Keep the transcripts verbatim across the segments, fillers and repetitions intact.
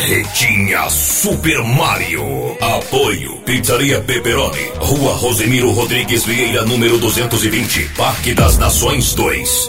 Marretinha Super Mario. Apoio Pizzaria Pepperoni, Rua Rosemiro Rodrigues Vieira, número duzentos e vinte, Parque das Nações dois.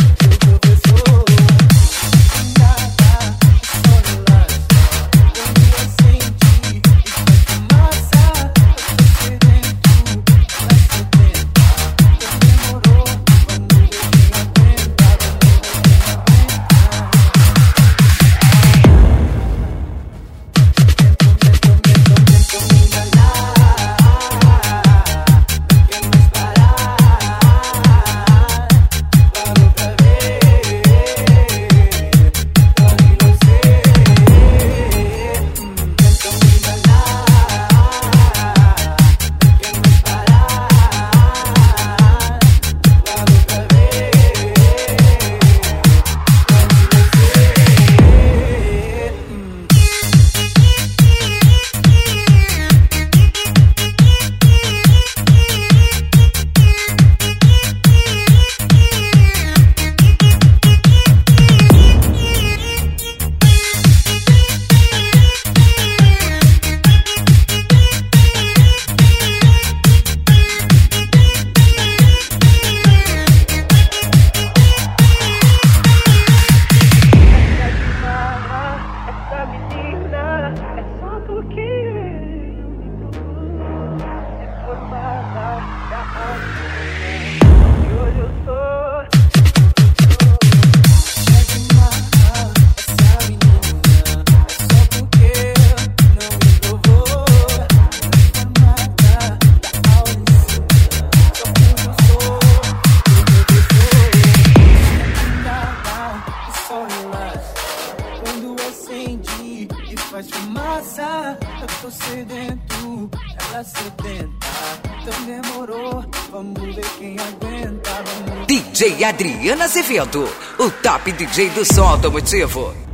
Faz fumaça, eu tô sedento, ela sedenta, então demorou, vamos ver quem aguenta, vamos... D J Adriana Azevedo, o top D J do som automotivo.